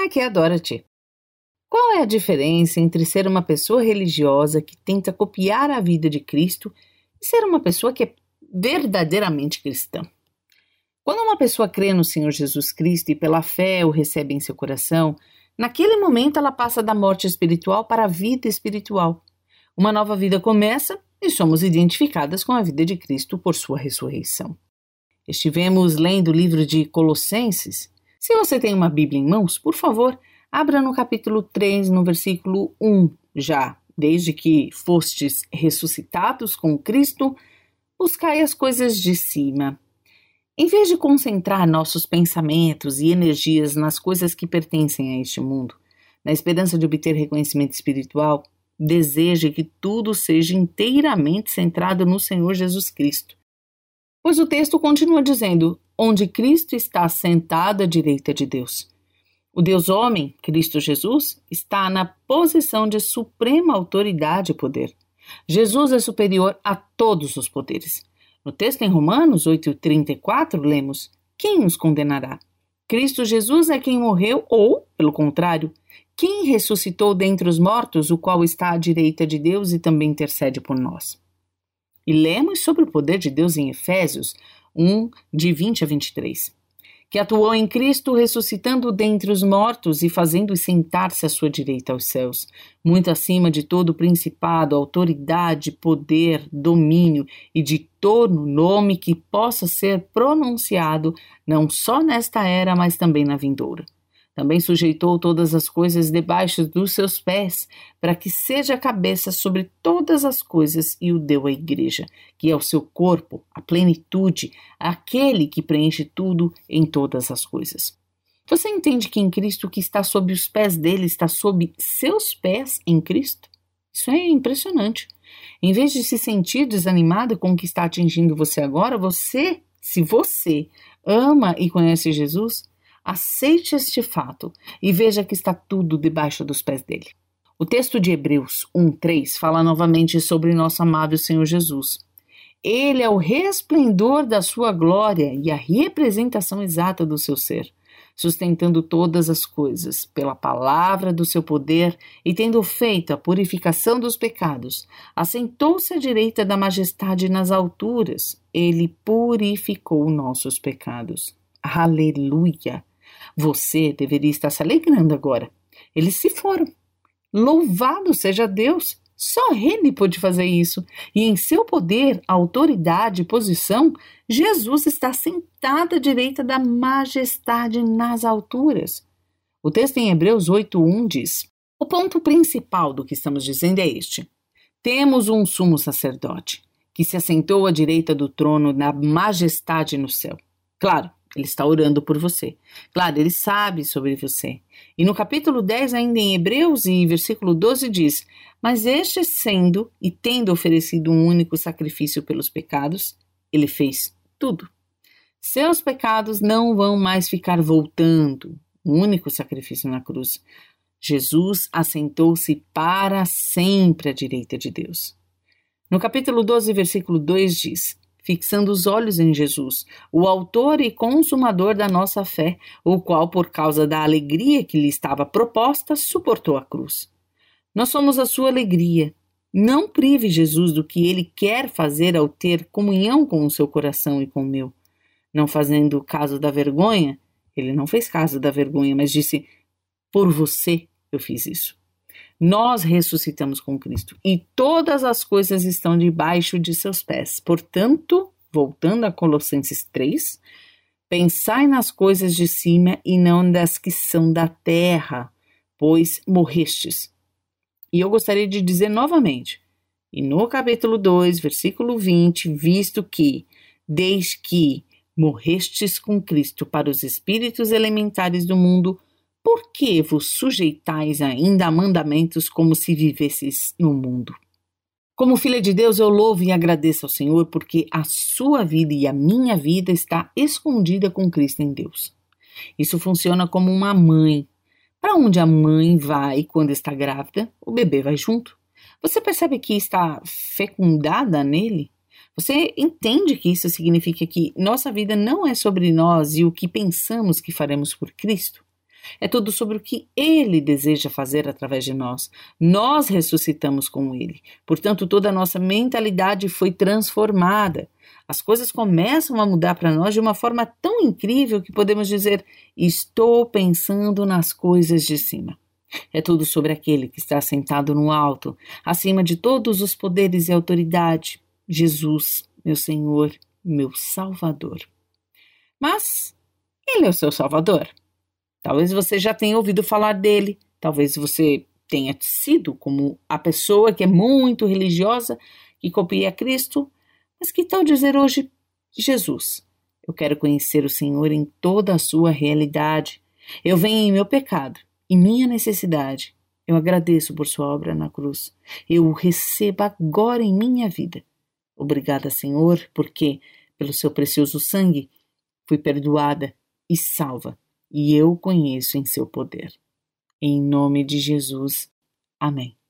Aqui é a Dorothy. Qual é a diferença entre ser uma pessoa religiosa que tenta copiar a vida de Cristo e ser uma pessoa que é verdadeiramente cristã? Quando uma pessoa crê no Senhor Jesus Cristo e pela fé o recebe em seu coração, naquele momento ela passa da morte espiritual para a vida espiritual. Uma nova vida começa e somos identificadas com a vida de Cristo por sua ressurreição. Estivemos lendo o livro de Colossenses. Se você tem uma Bíblia em mãos, por favor, abra no capítulo 3, no versículo 1. Já, desde que fostes ressuscitados com Cristo, buscai as coisas de cima. Em vez de concentrar nossos pensamentos e energias nas coisas que pertencem a este mundo, na esperança de obter reconhecimento espiritual, deseje que tudo seja inteiramente centrado no Senhor Jesus Cristo. Pois o texto continua dizendo, onde Cristo está sentado à direita de Deus. O Deus homem, Cristo Jesus, está na posição de suprema autoridade e poder. Jesus é superior a todos os poderes. No texto em Romanos 8,34, lemos, quem nos condenará? Cristo Jesus é quem morreu ou, pelo contrário, quem ressuscitou dentre os mortos, o qual está à direita de Deus e também intercede por nós. E lemos sobre o poder de Deus em Efésios 1, de 20 a 23, que atuou em Cristo ressuscitando dentre os mortos e fazendo-o sentar-se à sua direita aos céus, muito acima de todo principado, autoridade, poder, domínio e de todo nome que possa ser pronunciado, não só nesta era, mas também na vindoura. Também sujeitou todas as coisas debaixo dos seus pés, para que seja a cabeça sobre todas as coisas e o deu à igreja, que é o seu corpo, a plenitude, aquele que preenche tudo em todas as coisas. Você entende que em Cristo o que está sob os pés dele está sob seus pés em Cristo? Isso é impressionante. Em vez de se sentir desanimado com o que está atingindo você agora, se você ama e conhece Jesus, aceite este fato e veja que está tudo debaixo dos pés dele. O texto de Hebreus 1:3 fala novamente sobre nosso amado Senhor Jesus. Ele é o resplendor da sua glória e a representação exata do seu ser, sustentando todas as coisas pela palavra do seu poder e tendo feito a purificação dos pecados, assentou-se à direita da majestade nas alturas. Ele purificou nossos pecados. Aleluia! Você deveria estar se alegrando agora. Eles se foram. Louvado seja Deus! Só Ele pôde fazer isso. E em seu poder, autoridade e posição, Jesus está sentado à direita da majestade nas alturas. O texto em Hebreus 8:1 diz, o ponto principal do que estamos dizendo é este. Temos um sumo sacerdote, que se assentou à direita do trono na majestade no céu. Claro, ele está orando por você. Claro, ele sabe sobre você. E no capítulo 10, ainda em Hebreus, e versículo 12 diz, mas este sendo e tendo oferecido um único sacrifício pelos pecados, ele fez tudo. Seus pecados não vão mais ficar voltando. Um único sacrifício na cruz. Jesus assentou-se para sempre à direita de Deus. No capítulo 12, versículo 2 diz, fixando os olhos em Jesus, o autor e consumador da nossa fé, o qual, por causa da alegria que lhe estava proposta, suportou a cruz. Nós somos a sua alegria. Não prive Jesus do que ele quer fazer ao ter comunhão com o seu coração e com o meu. Não fazendo caso da vergonha, ele não fez caso da vergonha, mas disse, por você eu fiz isso. Nós ressuscitamos com Cristo e todas as coisas estão debaixo de seus pés. Portanto, voltando a Colossenses 3, pensai nas coisas de cima e não das que são da terra, pois morrestes. E eu gostaria de dizer novamente, e no capítulo 2, versículo 20, visto que, desde que morrestes com Cristo para os espíritos elementares do mundo, por que vos sujeitais ainda a mandamentos como se vivesseis no mundo? Como filha de Deus, eu louvo e agradeço ao Senhor porque a sua vida e a minha vida está escondida com Cristo em Deus. Isso funciona como uma mãe. Para onde a mãe vai quando está grávida, o bebê vai junto. Você percebe que está fecundada nele? Você entende que isso significa que nossa vida não é sobre nós e o que pensamos que faremos por Cristo? É tudo sobre o que Ele deseja fazer através de nós. Nós ressuscitamos com Ele. Portanto, toda a nossa mentalidade foi transformada. As coisas começam a mudar para nós de uma forma tão incrível que podemos dizer: estou pensando nas coisas de cima. É tudo sobre aquele que está sentado no alto, acima de todos os poderes e autoridade. Jesus, meu Senhor, meu Salvador. Mas Ele é o seu Salvador? Talvez você já tenha ouvido falar dele, talvez você tenha sido como a pessoa que é muito religiosa, que copia Cristo, mas que tal dizer hoje: Jesus, eu quero conhecer o Senhor em toda a sua realidade. Eu venho em meu pecado, em minha necessidade. Eu agradeço por sua obra na cruz. Eu o recebo agora em minha vida. Obrigada, Senhor, porque, pelo seu precioso sangue, fui perdoada e salva. E eu conheço em seu poder. Em nome de Jesus. Amém.